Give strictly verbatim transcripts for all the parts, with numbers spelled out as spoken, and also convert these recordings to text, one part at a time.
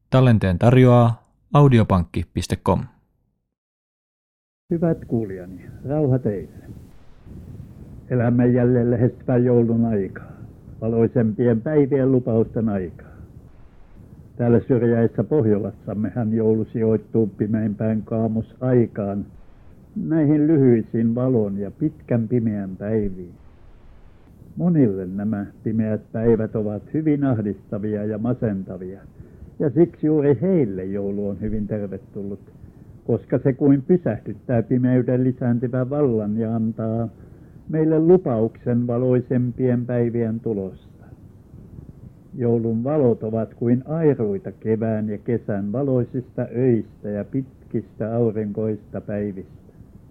Tallenteen tarjoaa audiopankki piste com. Hyvät kuulijani, rauha teille. Elämme jälleen lähestyvän joulun aikaa, valoisempien päivien lupausten aikaa. Täällä syrjäisessä Pohjolassammehan joulu sijoittuu pimeimpään kaamosaikaan, näihin lyhyisiin valon ja pitkän pimeän päiviin. Monille nämä pimeät päivät ovat hyvin ahdistavia ja masentavia, ja siksi juuri heille joulu on hyvin tervetullut, koska se kuin pysähdyttää pimeyden lisääntyvän vallan ja antaa meille lupauksen valoisempien päivien tulosta. Joulun valot ovat kuin airuita kevään ja kesän valoisista öistä ja pitkistä aurinkoista päivistä.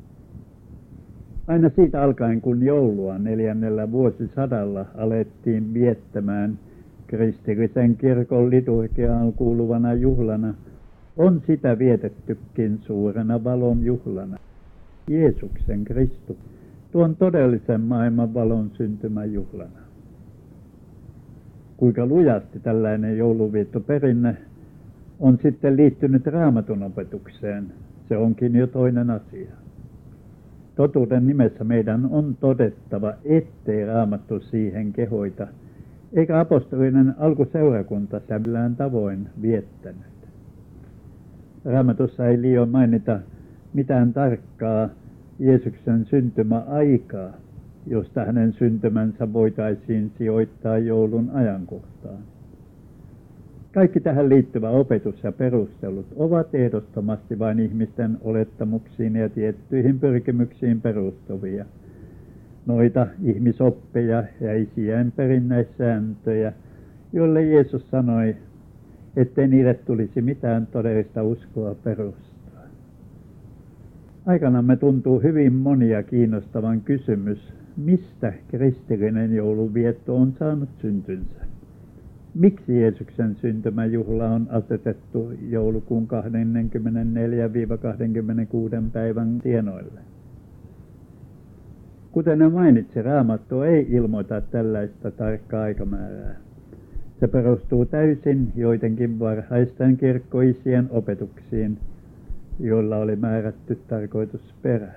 Aina siitä alkaen, kun joulua neljännellä vuosisadalla alettiin viettämään kristillisen kirkon liturgiaan kuuluvana juhlana, on sitä vietettykin suurena valon juhlana, Jeesuksen Kristus, tuon todellisen maailman valon syntymäjuhlana. Kuinka lujasti tällainen jouluviittoperinne on sitten liittynyt Raamatun opetukseen, se onkin jo toinen asia. Totuuden nimessä meidän on todettava, ettei Raamattu siihen kehoita, eikä apostolinen alkuseurakunta sitä millään tavoin viettänyt. Raamatussa ei liioin mainita mitään tarkkaa Jeesuksen syntymäaikaa, josta hänen syntymänsä voitaisiin sijoittaa joulun ajankohtaan. Kaikki tähän liittyvä opetus ja perustelut ovat ehdottomasti vain ihmisten olettamuksiin ja tiettyihin pyrkimyksiin perustuvia. Noita ihmisoppeja ja isien perinnäissääntöjä, joille Jeesus sanoi, ettei niille tulisi mitään todellista uskoa perustaa. Aikanamme tuntuu hyvin monia kiinnostavan kysymys, mistä kristillinen joulunvietto on saanut syntynsä. Miksi Jeesuksen syntymäjuhla on asetettu joulukuun kaksikymmentäneljä kaksikymmentäkuusi päivän tienoille? Kuten ne mainitsi, Raamattu ei ilmoita tällaista tarkkaa aikamäärää. Se perustuu täysin joidenkin varhaisten kirkkoisien opetuksiin, joilla oli määrätty tarkoitusperä.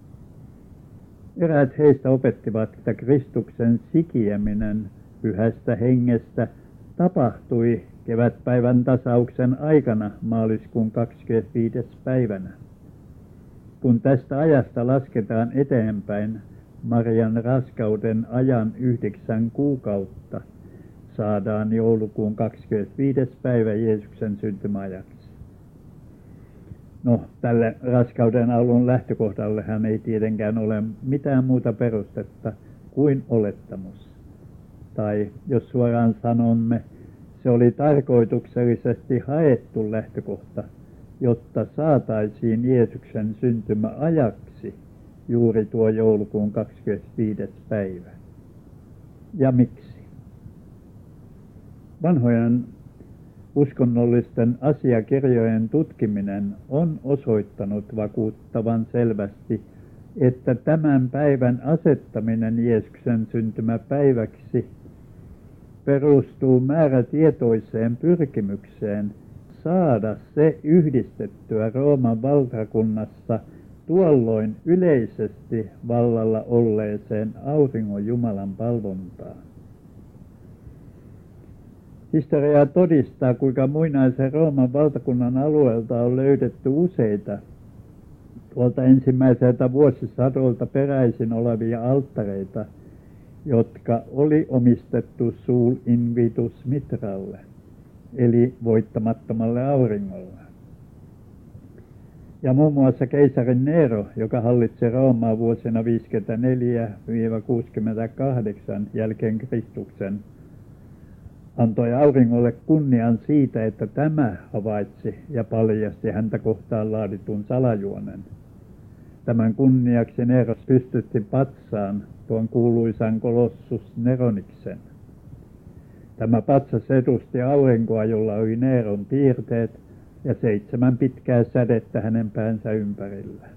Eräät heistä opettivat, että Kristuksen sikiäminen pyhästä hengestä tapahtui kevätpäivän tasauksen aikana maaliskuun kahdeskymmenesviides päivänä. Kun tästä ajasta lasketaan eteenpäin Marian raskauden ajan yhdeksän kuukautta, saadaan joulukuun kahdeskymmenesviides päivä Jeesuksen syntymäajaksi. No, tälle raskauden alun lähtökohdallehan ei tietenkään ole mitään muuta perustetta kuin olettamus. Tai jos suoraan sanomme, se oli tarkoituksellisesti haettu lähtökohta, jotta saataisiin Jeesuksen syntymäajaksi juuri tuo joulukuun kahdeskymmenesviides päivä. Ja miksi? Vanhojen uskonnollisten asiakirjojen tutkiminen on osoittanut vakuuttavan selvästi, että tämän päivän asettaminen Jeesuksen syntymäpäiväksi perustuu määrätietoiseen pyrkimykseen saada se yhdistettyä Rooman valtakunnassa tuolloin yleisesti vallalla olleeseen auringon Jumalan palvontaan. Historia todistaa, kuinka muinaisen Rooman valtakunnan alueelta on löydetty useita tuolta ensimmäiseltä vuosisadolta peräisin olevia alttareita, jotka oli omistettu Sul Invitus Mitralle, eli voittamattomalle auringolle. Ja muun muassa keisari Nero, joka hallitsi Roomaa vuosina viisikymmentäneljä kuusikymmentäkahdeksan jälkeen Kristuksen, antoi auringolle kunnian siitä, että tämä havaitsi ja paljasti häntä kohtaan laaditun salajuonen. Tämän kunniaksi Nero pystytti patsaan tuon kuuluisan Colossus Neroniksen. Tämä patsas edusti aurinkoa, jolla oli Neron piirteet ja seitsemän pitkää sädettä hänen päänsä ympärillä.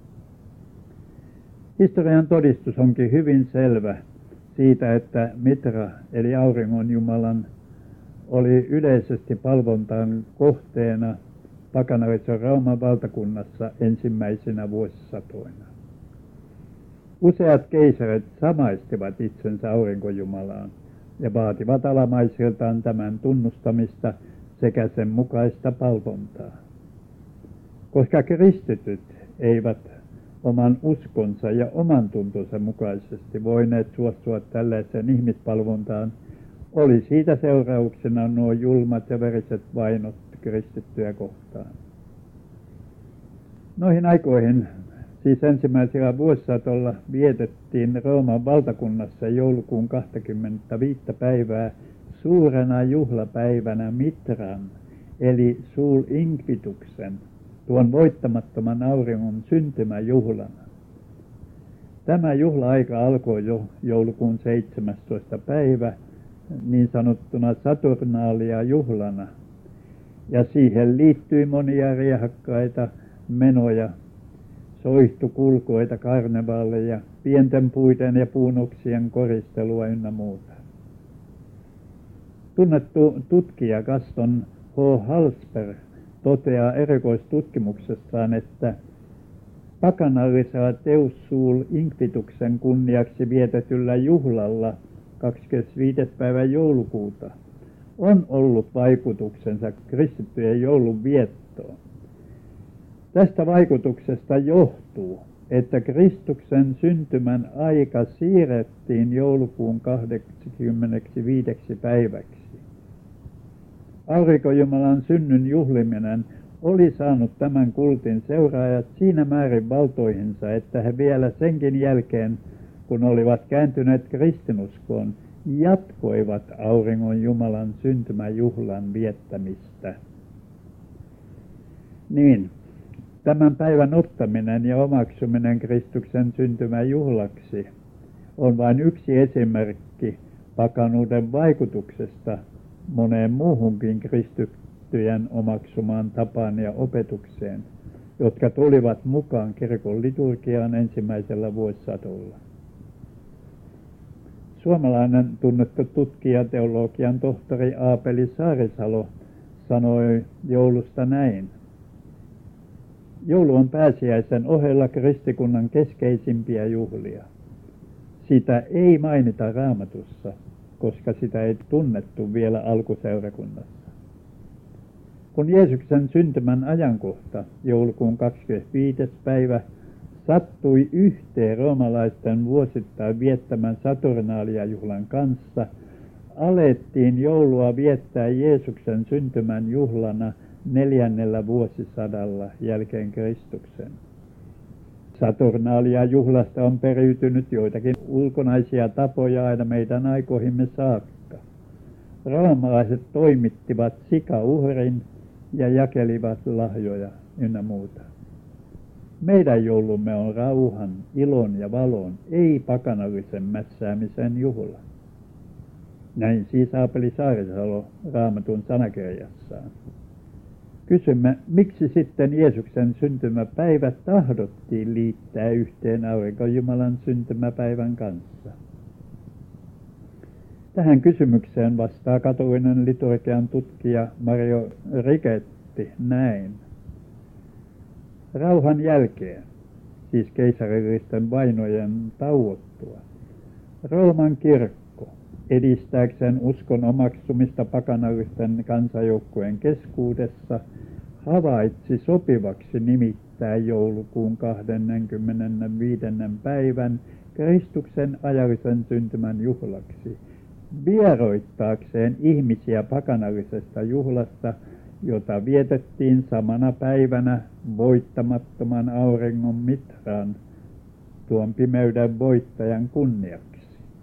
Historian todistus onkin hyvin selvä siitä, että Mitra eli auringon Jumalan oli yleisesti palvontaan kohteena pakanallisessa Rooman valtakunnassa ensimmäisenä vuosisatoina. Useat keisarit samaistivat itsensä aurinkojumalaan ja vaativat alamaisiltaan tämän tunnustamista sekä sen mukaista palvontaa. Koska kristityt eivät oman uskonsa ja oman tuntonsa mukaisesti voineet suostua tällaiseen ihmispalvontaan, oli siitä seurauksena nuo julmat ja veriset vainot kristittyjä kohtaan. Noihin aikoihin, siis ensimmäisellä vuosisatolla, vietettiin Rooman valtakunnassa joulukuun kaksikymmentäviisi päivää suurena juhlapäivänä Mitran, eli Sul Inquituksen, tuon voittamattoman auringon syntymäjuhlana. Tämä juhla-aika alkoi jo joulukuun seitsemästoista päivä niin sanottuna Saturnaalia juhlana, ja siihen liittyi monia riehakkaita menoja, soihtukulkoita, karnevaaleja, pienten puiden ja puunoksien koristelua ynnä muuta. Tunnettu tutkija Gaston H. Halsper toteaa erikoistutkimuksessaan, että pakanallisella Deus Sul Inquituksen kunniaksi vietetyllä juhlalla kahdeskymmenesviides päivä joulukuuta on ollut vaikutuksensa kristittyjen joulun viettoon. Tästä vaikutuksesta johtuu, että Kristuksen syntymän aika siirrettiin joulukuun kahdeskymmenesviides päiväksi. Aurinkojumalan synnyn juhliminen oli saanut tämän kultin seuraajat siinä määrin valtoihinsa, että he vielä senkin jälkeen, kun olivat kääntyneet kristinuskoon, jatkoivat auringon Jumalan syntymäjuhlan viettämistä. Niin, tämän päivän ottaminen ja omaksuminen Kristuksen syntymäjuhlaksi on vain yksi esimerkki pakanuuden vaikutuksesta moneen muuhunkin kristittyjen omaksumaan tapaan ja opetukseen, jotka tulivat mukaan kirkon liturgiaan ensimmäisellä vuosisatolla. Suomalainen tunnettu tutkija, teologian tohtori Aapeli Saarisalo sanoi joulusta näin. Joulu on pääsiäisen ohella kristikunnan keskeisimpiä juhlia. Sitä ei mainita Raamatussa, koska sitä ei tunnettu vielä alkuseurakunnassa. Kun Jeesuksen syntymän ajankohta, joulukuun kahdeskymmenesviides päivä, sattui yhteen roomalaisten vuosittain viettämän Saturnaalia-juhlan kanssa, alettiin joulua viettää Jeesuksen syntymän juhlana neljännellä vuosisadalla jälkeen Kristuksen. Saturnaalia-juhlasta on periytynyt joitakin ulkonaisia tapoja aina meidän aikoihimme saakka. Roomalaiset toimittivat sikauhrin ja jakelivat lahjoja ynnä muuta. Meidän joulumme on rauhan, ilon ja valon, ei pakanallisen mässäämisen juhla. Näin siis Aapeli Saarisalo Raamatun sanakirjassaan. Kysymme, miksi sitten Jeesuksen syntymäpäivä tahdottiin liittää yhteen aurinkojumalan syntymäpäivän kanssa? Tähän kysymykseen vastaa katolinen liturgian tutkija Mario Rigetti näin. Rauhan jälkeen, siis keisarillisten vainojen tauottua, Rooman kirkko edistääkseen uskon omaksumista pakanallisten kansanjoukkojen keskuudessa havaitsi sopivaksi nimittää joulukuun kahdeskymmenesviides päivän Kristuksen ajallisen syntymän juhlaksi, vieroittaakseen ihmisiä pakanallisesta juhlasta, jota vietettiin samana päivänä voittamattoman auringon Mitran, tuon pimeyden voittajan kunniaksi.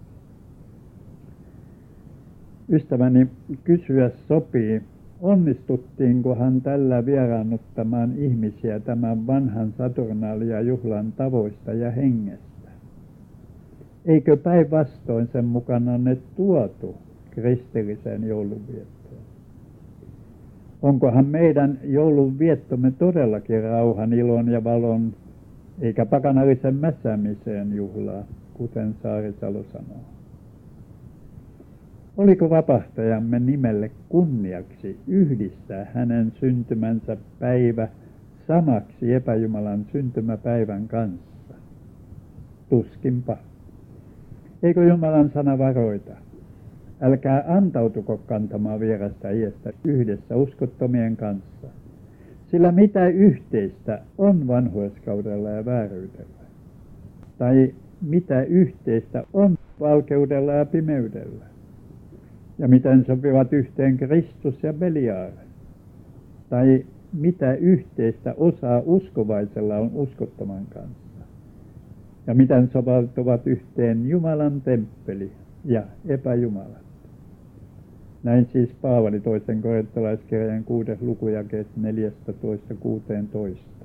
Ystäväni, kysyä sopii, onnistuttiinkohan tällä vieraannuttamaan ihmisiä tämän vanhan Saturnaalia-juhlan tavoista ja hengestä? Eikö päinvastoin sen mukana ne tuotu kristilliseen joulunviettoon? Onkohan meidän joulunviettomme todellakin rauhan, ilon ja valon, eikä pakanallisen mässäämiseen juhlaa, kuten Saarisalo sanoo? Oliko vapahtajamme nimelle kunniaksi yhdistää hänen syntymänsä päivä samaksi epäjumalan syntymäpäivän kanssa? Tuskinpa. Eikö Jumalan sana varoita? Älkää antautuko kantamaan vierasta iestä yhdessä uskottomien kanssa. Sillä mitä yhteistä on vanhurskaudella ja vääryydellä? Tai mitä yhteistä on valkeudella ja pimeydellä? Ja miten sopivat yhteen Kristus ja Beliaar? Tai mitä yhteistä osaa uskovaisella on uskottoman kanssa? Ja miten sovaltuvat yhteen Jumalan temppeli ja epäjumalat? Näin siis Paavali toisen korintolaiskirjan kuudes luku jakeet neljätoista kuusitoista.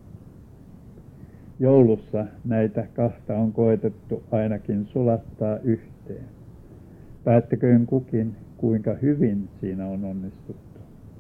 Joulussa näitä kahta on koetettu ainakin sulattaa yhteen. Päättäköön kukin, kuinka hyvin siinä on onnistuttu.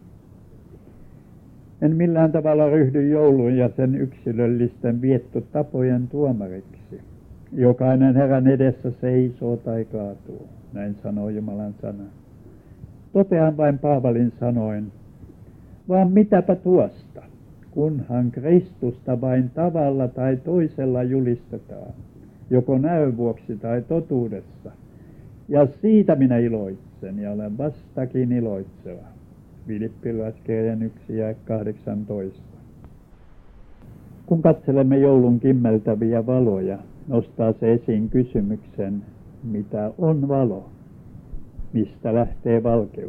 En millään tavalla ryhdy joulun ja sen yksilöllisten viettotapojen tuomariksi. Jokainen Herran edessä seisoo tai kaatuu, näin sanoo Jumalan sana. Totean vain Paavalin sanoin, vaan mitäpä tuosta, kunhan Kristusta vain tavalla tai toisella julistetaan, joko näön vuoksi tai totuudessa. Ja siitä minä iloitsen ja olen vastakin iloitseva. Filippiläiskirjan yksi ja kahdeksantoista. Kun katselemme joulun kimmeltäviä valoja, nostaa se esiin kysymyksen, mitä on valo? Mistä lähtee valkeus?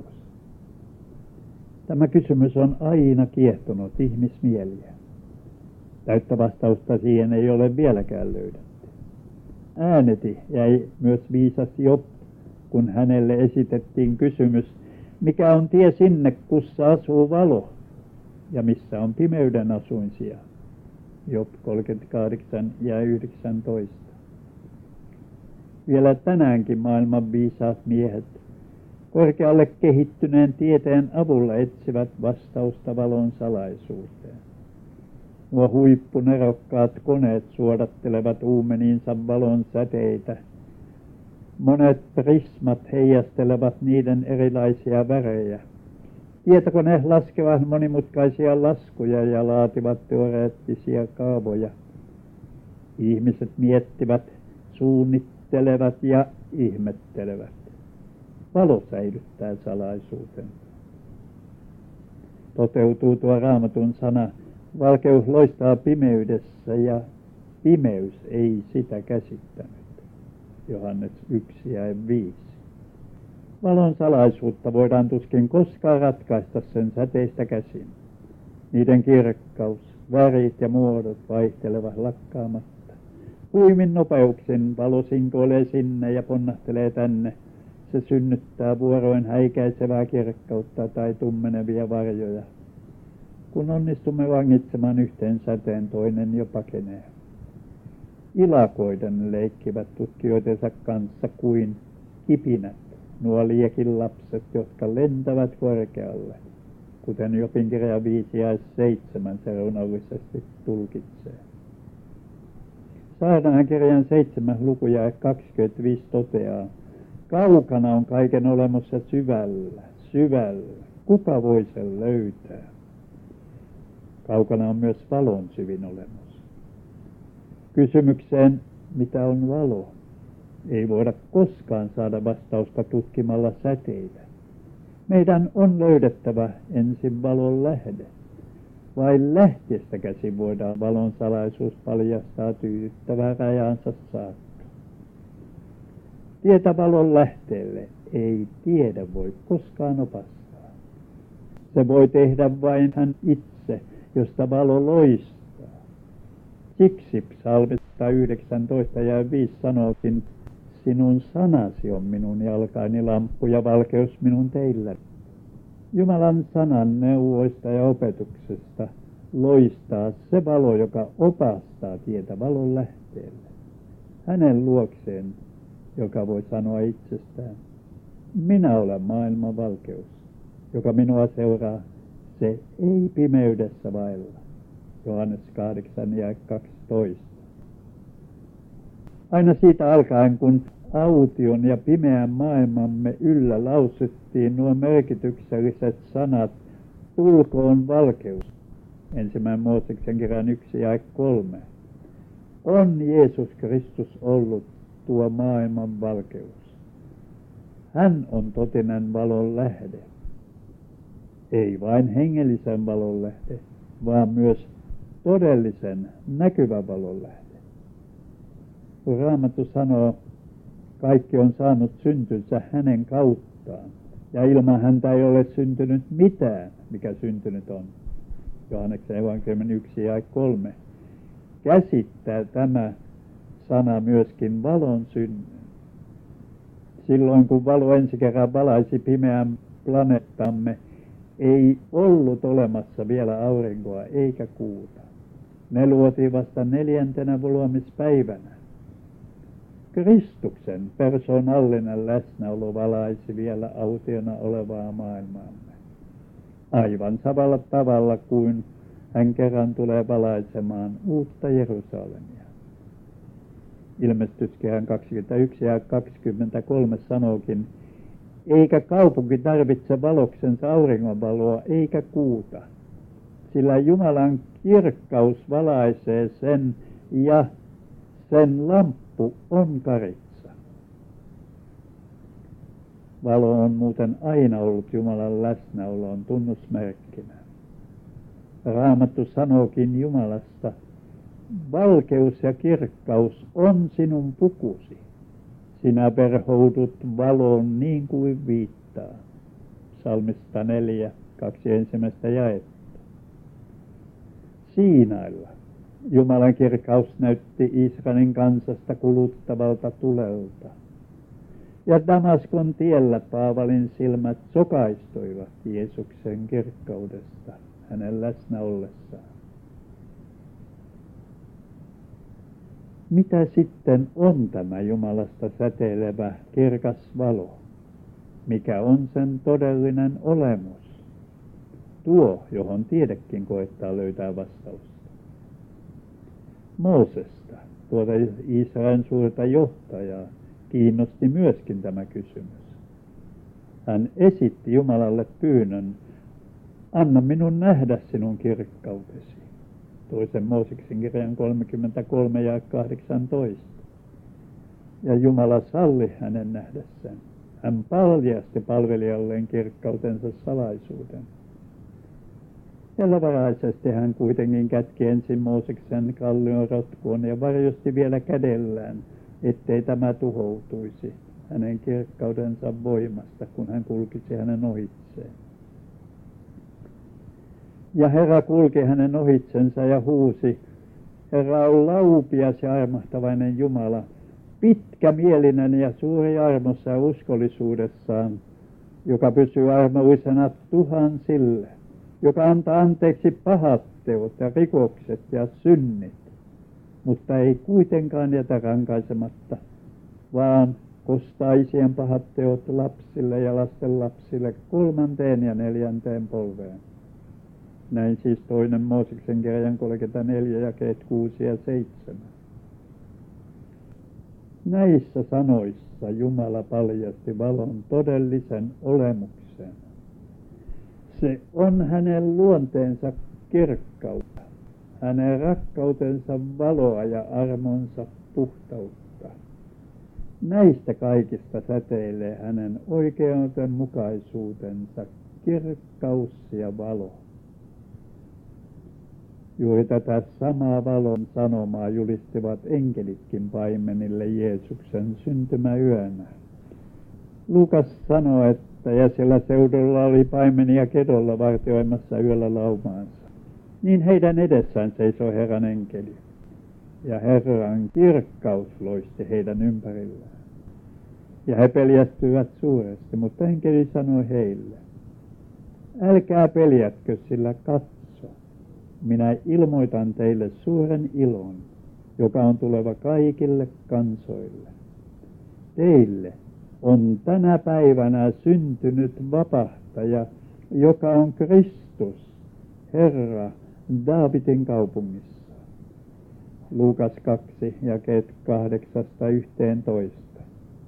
Tämä kysymys on aina kiehtonut ihmismieliä. Täyttä vastausta siihen ei ole vieläkään löydetty. Ääneti jäi myös viisas Job, kun hänelle esitettiin kysymys, mikä on tie sinne, kussa asuu valo, ja missä on pimeyden asuinsija. Job kolmekymmentäkahdeksan ja yhdeksäntoista. Vielä tänäänkin maailman viisaat miehet korkealle kehittyneen tieteen avulla etsivät vastausta valon salaisuuteen. Nuo huippunerokkaat koneet suodattelevat uumeniinsa valon säteitä. Monet prismat heijastelevat niiden erilaisia värejä. Tietokone laskevat monimutkaisia laskuja ja laativat teoreettisia kaavoja. Ihmiset miettivät, suunnittelevat ja ihmettelevät. Valo säilyttää salaisuutensa. Toteutuu tuo Raamatun sana, valkeus loistaa pimeydessä ja pimeys ei sitä käsittänyt. Johannes yksi ja viisi. Valon salaisuutta voidaan tuskin koskaan ratkaista sen säteistä käsin. Niiden kirkkaus, värit ja muodot vaihtelevat lakkaamatta. Huimin nopeuksin valo sinkoilee sinne ja ponnahtelee tänne. Se synnyttää vuoroin häikäisevää kirkkautta tai tummenevia varjoja. Kun onnistumme vangitsemaan yhteen säteen, toinen jo pakenee. Ilakoiden leikkivät tutkijoitensa kanssa kuin kipinät, nuo liekin lapset, jotka lentävät korkealle, kuten Jobin kirja viisi ja seitsemän seurunnollisesti tulkitsee. Saarnaajan kirjan seitsemän luku ja kaksikymmentäviisi toteaa, kaukana on kaiken olemus ja syvällä, syvällä, kuka voi sen löytää? Kaukana on myös valon syvin olemus. Kysymykseen, mitä on valo, ei voida koskaan saada vastausta tutkimalla säteitä. Meidän on löydettävä ensin valon lähde. Vain lähteestä käsin voidaan valon salaisuus paljastaa tyydyttävää rajansa saakka. Tietä valon lähteelle ei tiede voi koskaan opastaa. Se voi tehdä vain hän itse, josta valo loistaa. Siksi psalmi sata yhdeksäntoista ja viisi sanookin, sinun sanasi on minun jalkaini lamppu ja valkeus minun teillä. Jumalan sanan neuvoista ja opetuksesta loistaa se valo, joka opastaa tietä valon lähteelle. Hänen luokseen, joka voi sanoa itsestään, minä olen maailman valkeus, joka minua seuraa, se ei pimeydessä vailla. Johannes kahdeksan ja kaksitoista. Aina siitä alkaen, kun aution ja pimeän maailmamme yllä lausuttiin nuo merkitykselliset sanat, tulkoon valkeus. Ensimmäinen Mooseksen kirjan yksi ja kolme. On Jeesus Kristus ollut tuo maailman valkeus. Hän on totinen valon lähde. Ei vain hengellisen valon lähde, vaan myös todellisen näkyvän valon lähde. Kun Raamattu sanoo, kaikki on saanut syntynsä hänen kauttaan, ja ilman häntä ei ole syntynyt mitään, mikä syntynyt on. Johanneksen evankeliumin yksi ja kolme. Käsittää tämä sana myöskin valon synnyn. Silloin kun valo ensi kerran valaisi pimeän planeettamme, ei ollut olemassa vielä aurinkoa eikä kuuta. Ne luotiin vasta neljäntenä luomispäivänä. Kristuksen persoonallinen läsnäolo valaisi vielä autiona olevaa maailmaamme. Aivan samalla tavalla kuin hän kerran tulee valaisemaan uutta Jerusalemia. Ilmestyskirjan kaksikymmentäyksi ja kaksikymmentäkolme sanookin, eikä kaupunki tarvitse valoksensa auringonvaloa eikä kuuta, sillä Jumalan kirkkaus valaisee sen ja sen lamppu on karitsa. Valo on muuten aina ollut Jumalan läsnäolon tunnusmerkkinä. Raamattu sanookin Jumalasta, valkeus ja kirkkaus on sinun pukusi. Sinä verhoudut valoon niin kuin viittaa. Psalmista neljä, kaksi ensimmäistä jaetta. Siinailla Jumalan kirkkaus näytti Israelin kansasta kuluttavalta tulelta. Ja Damaskon tiellä Paavalin silmät sokaistuivat Jeesuksen kirkkaudesta hänen läsnä ollessaan. Mitä sitten on tämä Jumalasta säteilevä kirkas valo? Mikä on sen todellinen olemus? Tuo, johon tiedekin koettaa löytää vastausta. Moosesta, tuota Israelin suurta johtajaa, kiinnosti myöskin tämä kysymys. Hän esitti Jumalalle pyynnön, anna minun nähdä sinun kirkkautesi. Toisen Mooseksen kirjan kolmekymmentäkolme ja kahdeksantoista. Ja Jumala salli hänen nähdessään. Hän paljasti palvelijalleen kirkkautensa salaisuuden. Eläväraisesti hän kuitenkin kätki ensin Mooseksen kallion rotkuun ja varjosti vielä kädellään, ettei tämä tuhoutuisi hänen kirkkaudensa voimasta, kun hän kulkisi hänen ohitseen. Ja Herra kulki hänen ohitsensa ja huusi, Herra on laupias ja armahtavainen Jumala, pitkämielinen ja suuri armossa ja uskollisuudessaan, joka pysyy armollisena tuhansille, joka antaa anteeksi pahat teot ja rikokset ja synnit, mutta ei kuitenkaan jätä rankaisematta, vaan kostaa isien pahat teot lapsille ja lasten lapsille kolmanteen ja neljänteen polveen. Näin siis toinen Mooseksen kirjan kolmekymmentäneljä jakeet kuusi ja seitsemän. Näissä sanoissa Jumala paljasti valon todellisen olemuksen. Se on hänen luonteensa kirkkautta, hänen rakkautensa valoa ja armonsa puhtautta. Näistä kaikista säteilee hänen oikeudenmukaisuutensa kirkkaus ja valo. Juuri tätä samaa valon sanomaa julistivat enkelitkin paimenille Jeesuksen syntymäyönä. Luukas sanoi, että ja sillä seudulla oli paimenia kedolla vartioimassa yöllä laumaansa. Niin heidän edessään seisoi Herran enkeli, ja Herran kirkkaus loisti heidän ympärillään. Ja he peljästyivät suuresti, mutta enkeli sanoi heille, älkää peljätkö, sillä katso, minä ilmoitan teille suuren ilon, joka on tuleva kaikille kansoille. Teille on tänä päivänä syntynyt vapahtaja, joka on Kristus, Herra, Daavidin kaupungissa. Luukas kaksi, jakeet kahdeksasta yhteentoista.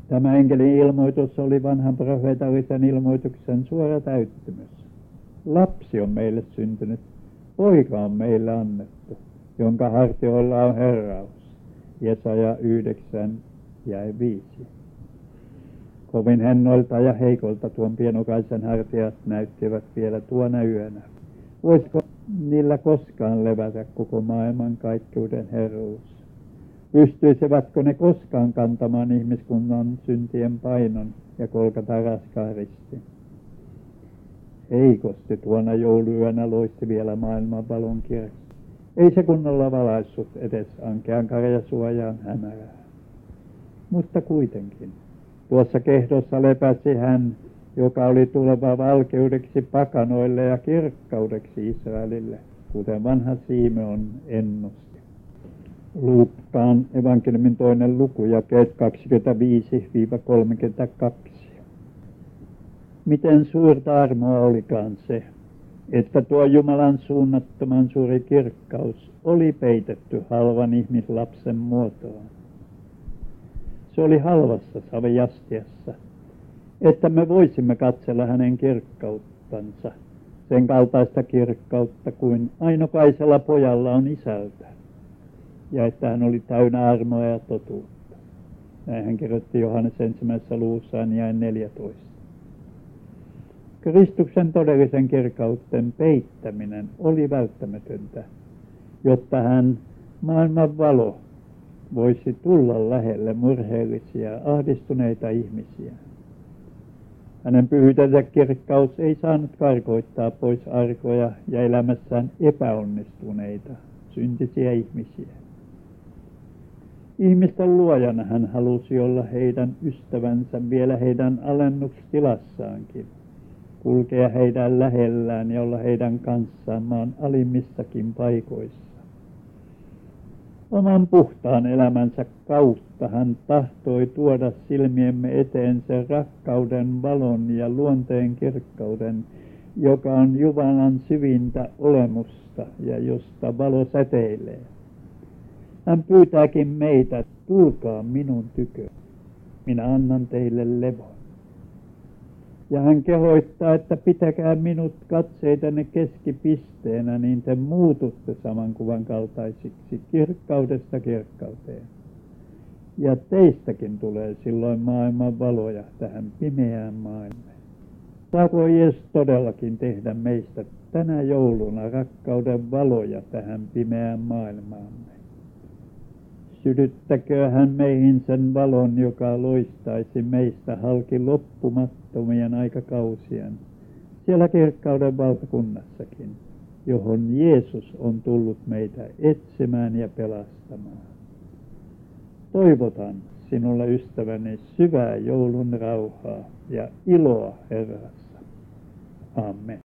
Tämä enkelin ilmoitus oli vanhan profeetallisen ilmoituksen suora täyttymys. Lapsi on meille syntynyt, poika on meille annettu, jonka hartioilla on herraus. Jesaja yhdeksän ja viisi. Kovin hennoilta ja heikolta tuon pienokaisen hartiat näyttivät vielä tuona yönä. Voisiko niillä koskaan levätä koko maailman kaikkeuden herruus? Pystyisivätkö ne koskaan kantamaan ihmiskunnan syntien painon ja kolkata raskaan ristin? Heikosti tuona jouluyönä loisti vielä maailman valon kirkko. Ei se kunnolla valaissut edes ankean karjasuojaan hämärää. Mutta kuitenkin, tuossa kehdossa lepäsi hän, joka oli tuleva valkeudeksi pakanoille ja kirkkaudeksi Israelille, kuten vanha Simeon ennusti. Luukkaan evankeliumin toinen luku, jakeet kaksikymmentäviisi kolmekymmentäkaksi. Miten suurta armoa olikaan se, että tuo Jumalan suunnattoman suuri kirkkaus oli peitetty halvan ihmislapsen muotoon. Se oli halvassa saviastiassa, että me voisimme katsella hänen kirkkauttansa, sen kaltaista kirkkautta kuin ainokaisella pojalla on isältä, ja että hän oli täynnä armoa ja totuutta. Näin hän kirjoitti Johannes ensimmäisessä luvussaan jae neljätoista. Kristuksen todellisen kirkkauden peittäminen oli välttämätöntä, jotta hän, maailman valo, voisi tulla lähelle murheellisia, ahdistuneita ihmisiä. Hänen pyhyytensä kirkkaus ei saanut karkoittaa pois arkoja ja elämässään epäonnistuneita, syntisiä ihmisiä. Ihmisten luojana hän halusi olla heidän ystävänsä vielä heidän alennustilassaankin, kulkea heidän lähellään ja olla heidän kanssaan maan alimmissakin paikoissa. Oman puhtaan elämänsä kautta hän tahtoi tuoda silmiemme eteen sen rakkauden, valon ja luonteen kirkkauden, joka on Jumalan syvintä olemusta ja josta valo säteilee. Hän pyytääkin meitä, tulkaa minun tykö, minä annan teille levon. Ja hän kehoittaa, että pitäkää minut katseitenne keskipisteenä, niin te muututte saman kuvan kaltaisiksi kirkkaudesta kirkkauteen. Ja teistäkin tulee silloin maailman valoja tähän pimeään maailmaan. Saako Jeesus todellakin tehdä meistä tänä jouluna rakkauden valoja tähän pimeään maailmaamme? Sytyttäköön hän meihin sen valon, joka loistaisi meistä halki loppumattomien aikakausien, siellä kirkkauden valtakunnassakin, johon Jeesus on tullut meitä etsimään ja pelastamaan. Toivotan sinulle, ystäväni, syvää joulun rauhaa ja iloa Herrassa. Amen.